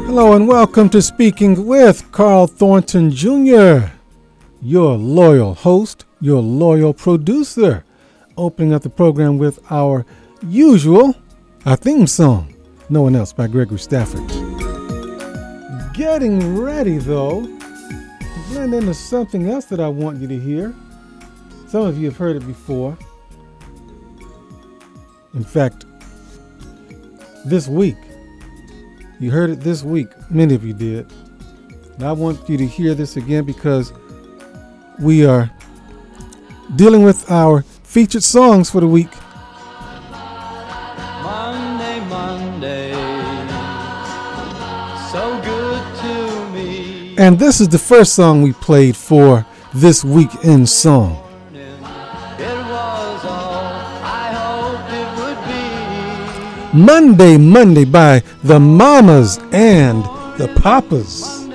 Hello and welcome to Speaking with Carl Thornton Jr., your loyal host, your loyal producer, opening up the program with our theme song, No One Else by Gregory Stafford. Getting ready, though, to blend into something else that I want you to hear. Some of you have heard it before. In fact, this week, you heard it this week. Many of you did. And I want you to hear this again because we are dealing with our featured songs for the week. Monday, Monday, so good to me. And this is the first song we played for this week in song. Monday, Monday by the Mamas and the Papas.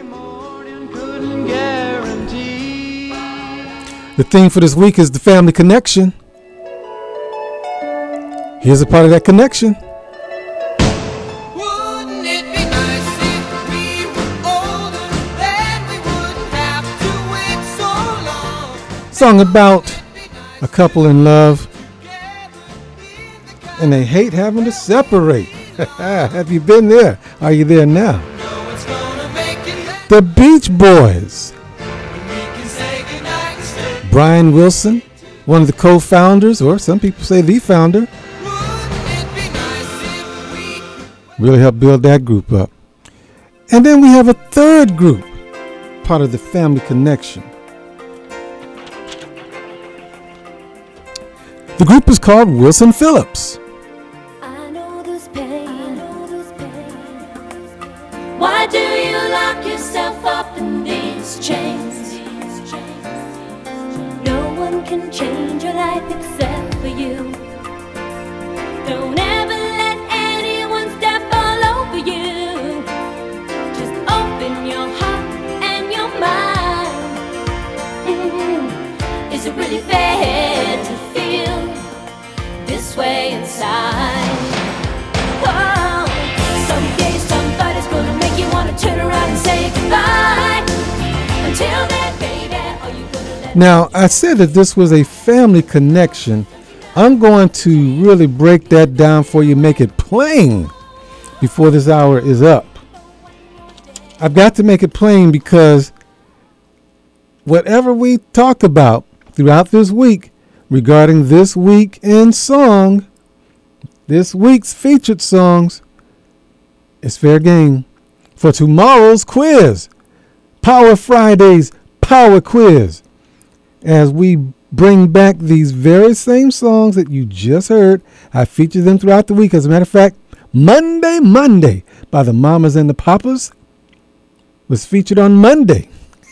The theme for this week is the family connection. Here's a part of that connection. Wouldn't it be nice if we were older, then we wouldn't have to wait so long. Song about a couple in love. And they hate having to separate. Have you been there? Are you there now? The Beach Boys. Brian Wilson, one of the co-founders, or some people say the founder, really helped build that group up. And then we have a third group, part of the family connection. The group is called Wilson Phillips. Why do you lock yourself up in these chains? No one can change your life except for you. Don't ever let anyone step all over you. Just open your heart and your mind. Is it really fair to feel this way inside? Whoa. Someday somebody's gonna make you wanna turn around and say goodbye. Until then, baby, are you gonna let... Now, I said that this was a family connection. I'm going to really break that down for you, make it plain before this hour is up. I've got to make it plain because whatever we talk about throughout this week regarding this week in song, this week's featured songs, it's fair game for tomorrow's quiz, Power Friday's Power Quiz, as we bring back these very same songs that you just heard. I feature them throughout the week. As a matter of fact, Monday, Monday by the Mamas and the Papas was featured on Monday.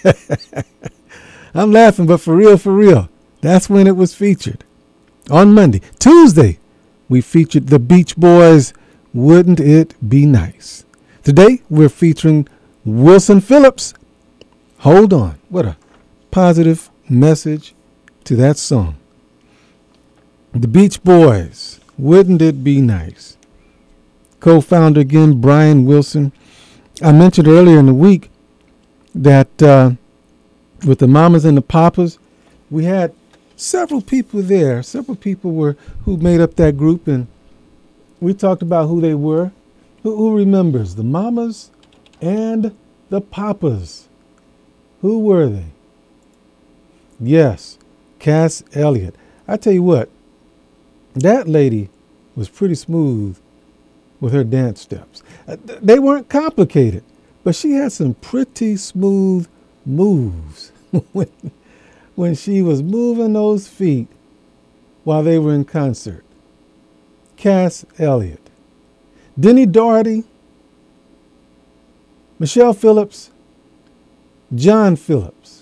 I'm laughing, but for real, that's when it was featured, on Monday. Tuesday, we featured the Beach Boys, Wouldn't It Be Nice? Today, we're featuring Wilson Phillips, Hold On. What a positive message to that song. The Beach Boys, Wouldn't It Be Nice? Co-founder again, Brian Wilson. I mentioned earlier in the week that with the Mamas and the Papas, we had several people there. Several people who made up that group, and we talked about who they were. Who remembers the Mamas and the Papas? Who were they? Yes, Cass Elliot. I tell you what, that lady was pretty smooth with her dance steps. They weren't complicated, but she had some pretty smooth moves when she was moving those feet while they were in concert. Cass Elliot. Denny Doherty, Michelle Phillips, John Phillips.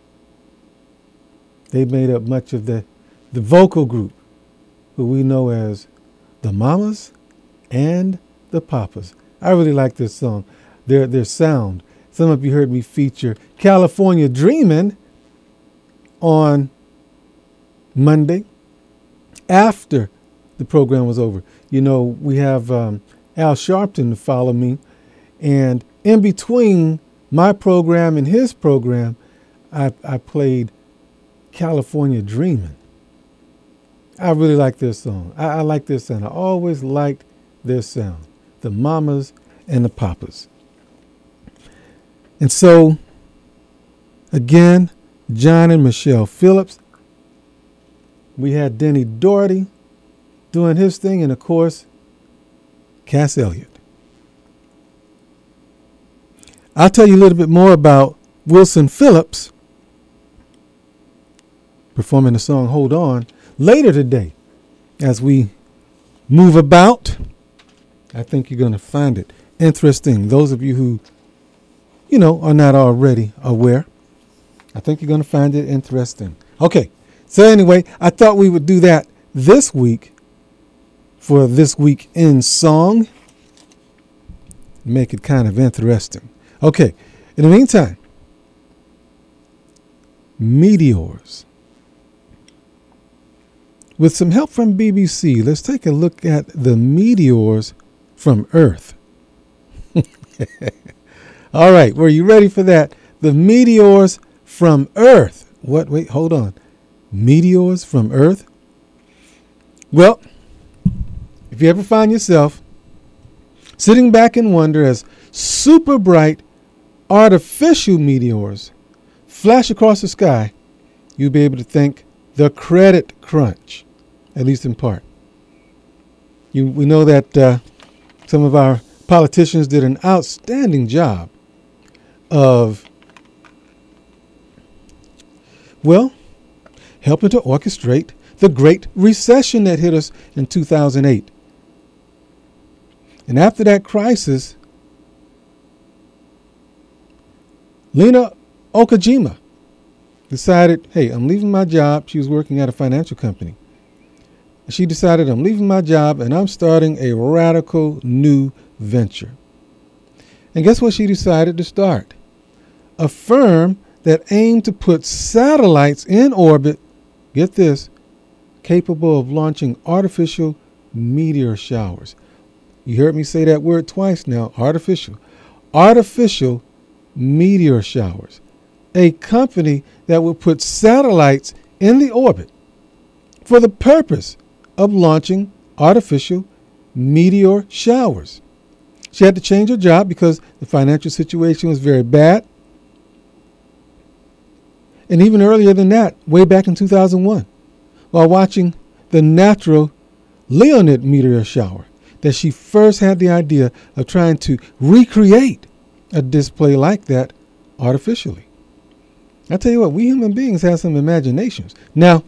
They made up much of the vocal group, who we know as the Mamas and the Papas. I really like this song, their sound. Some of you heard me feature California Dreamin' on Monday after the program was over. You know, we have Al Sharpton to follow me And in between my program and his program, I played California Dreamin'. I really like this song. I like this sound. I always liked this sound. The Mamas and the Papas. And so, again, John and Michelle Phillips. We had Denny Doherty doing his thing, and of course, Cass Elliot. I'll tell you a little bit more about Wilson Phillips performing the song Hold On later today as we move about. I think you're going to find it interesting. Those of you who, are not already aware, I think you're going to find it interesting. Okay, so anyway, I thought we would do that this week for This Week in Song. Make it kind of interesting. Okay, in the meantime, Meteors. With some help from BBC, let's take a look at the meteors from Earth. All right, were you ready for that? The meteors from Earth. What? Wait, hold on. Meteors from Earth? Well, if you ever find yourself sitting back and wonder as super bright artificial meteors flash across the sky, you'll be able to thank the credit crunch, at least in part. We know that some of our politicians did an outstanding job of, helping to orchestrate the Great Recession that hit us in 2008. And after that crisis, Lena Okajima decided, hey, I'm leaving my job. She was working at a financial company. She decided, I'm leaving my job and I'm starting a radical new venture. And guess what she decided to start? A firm that aimed to put satellites in orbit, get this, capable of launching artificial meteor showers. You heard me say that word twice now, artificial. Artificial meteor showers. A company that will put satellites in the orbit for the purpose of launching artificial meteor showers. She had to change her job because the financial situation was very bad. And even earlier than that, way back in 2001, while watching the natural Leonid meteor shower, that she first had the idea of trying to recreate a display like that artificially. I tell you what, we human beings have some imaginations. Now,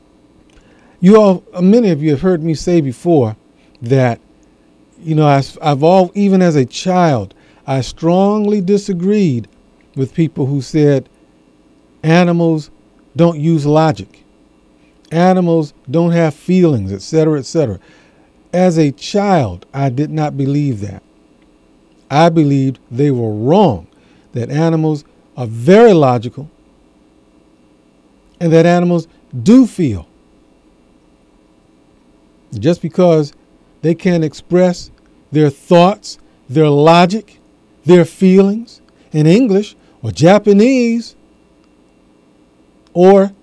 many of you have heard me say before that, even as a child, I strongly disagreed with people who said animals don't use logic. Animals don't have feelings, etc., etc. As a child, I did not believe that. I believed they were wrong, that animals are very logical and that animals do feel. Just because they can't express their thoughts, their logic, their feelings in English or Japanese or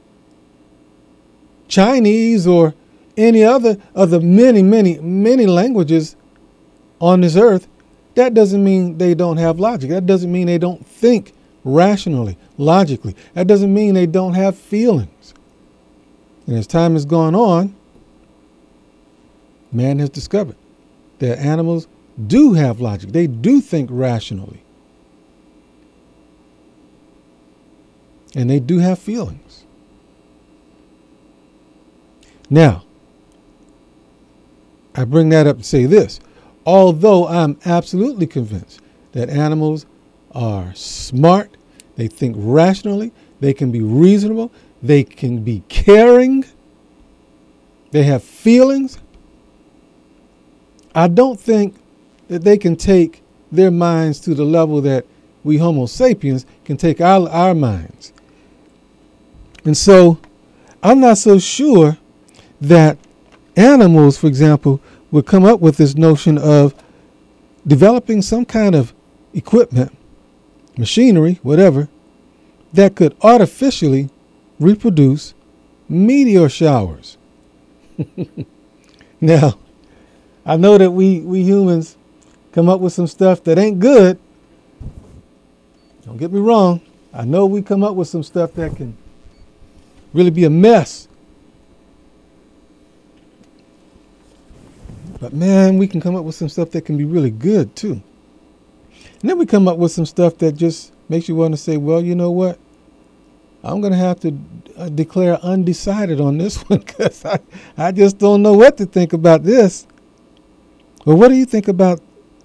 Chinese or any other of the many, many, many languages on this earth, that doesn't mean they don't have logic. That doesn't mean they don't think rationally, logically. That doesn't mean they don't have feelings. And as time has gone on, man has discovered that animals do have logic. They do think rationally. And they do have feelings. Now, I bring that up to say this. Although I'm absolutely convinced that animals are smart, they think rationally, they can be reasonable, they can be caring, they have feelings, I don't think that they can take their minds to the level that we Homo sapiens can take our minds. And so I'm not so sure that animals, for example, would come up with this notion of developing some kind of equipment, machinery, whatever, that could artificially reproduce meteor showers. Now, I know that we humans come up with some stuff that ain't good. Don't get me wrong. I know we come up with some stuff that can really be a mess. But man, we can come up with some stuff that can be really good too. And then we come up with some stuff that just makes you want to say, well, you know what? I'm going to have to declare undecided on this one because I just don't know what to think about this. Well, what do you think about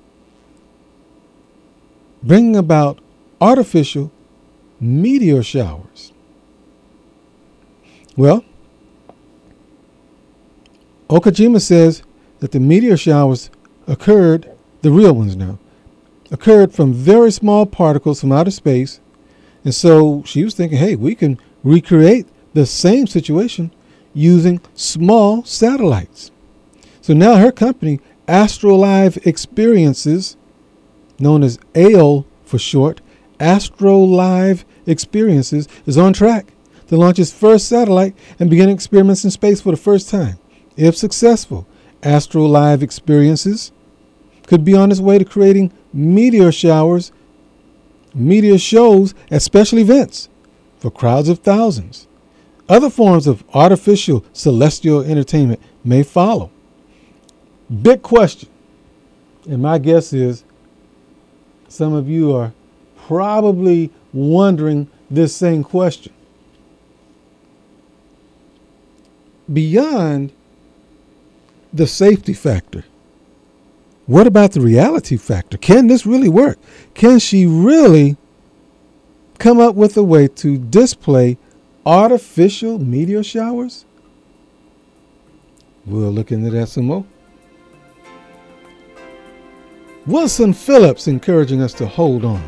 bringing about artificial meteor showers? Well, Okajima says that the meteor showers occurred, the real ones now, occurred from very small particles from outer space. And so she was thinking, hey, we can recreate the same situation using small satellites. So now her company, Astrolive Experiences, known as AOL for short, Astrolive Experiences, is on track to launch its first satellite and begin experiments in space for the first time. If successful, Astrolive Experiences could be on its way to creating meteor showers, meteor shows at special events for crowds of thousands. Other forms of artificial celestial entertainment may follow. Big question, and my guess is some of you are probably wondering this same question. Beyond the safety factor, what about the reality factor? Can this really work? Can she really come up with a way to display artificial meteor showers? We'll look into that some more. Wilson Phillips encouraging us to hold on.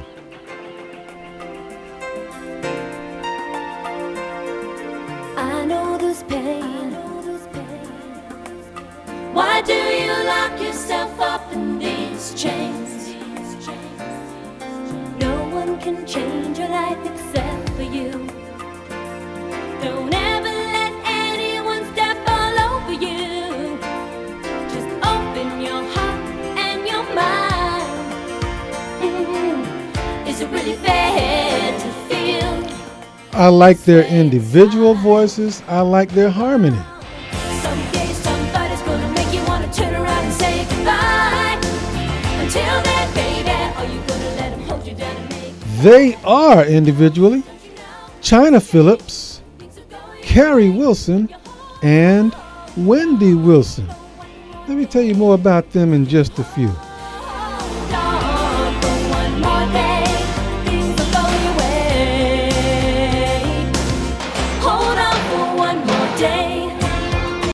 I know this pain. Why do you lock yourself up in these chains? No one can change your life except for you. Don't ever let anyone step all over you. Just open your heart and your mind. Is it really fair to feel? I like their individual voices. I like their harmony. Someday somebody's gonna make you wanna turn around and say goodbye. Until then, baby, are you gonna let him hold you down and make They are individually China Phillips, Carrie Wilson, and Wendy Wilson. Let me tell you more about them in just a few.